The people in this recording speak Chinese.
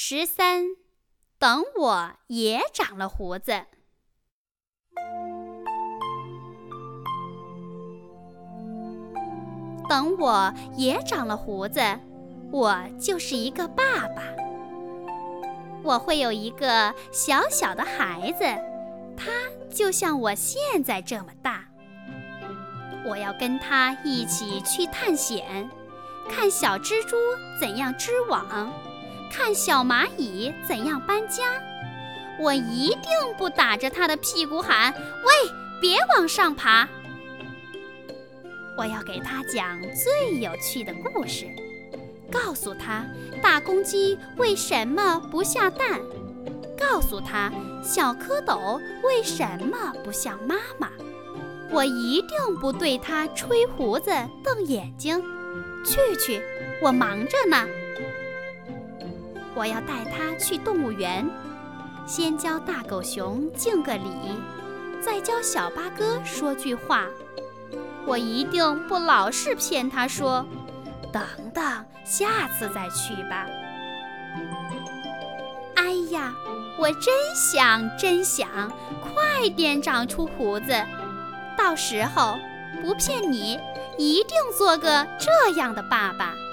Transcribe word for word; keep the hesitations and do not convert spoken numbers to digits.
十三，等我也长了胡子。等我也长了胡子，我就是一个爸爸。我会有一个小小的孩子，他就像我现在这么大。我要跟他一起去探险，看小蜘蛛怎样织网，看小蚂蚁怎样搬家。我一定不打着他的屁股喊：喂，别往上爬！我要给他讲最有趣的故事，告诉他大公鸡为什么不下蛋，告诉他小蝌蚪为什么不像妈妈。我一定不对他吹胡子瞪眼睛，去去，我忙着呢。我要带他去动物园，先教大狗熊敬个礼，再教小八哥说句话。我一定不老是骗他说，等等，下次再去吧。哎呀，我真想真想快点长出胡子，到时候不骗你，一定做个这样的爸爸。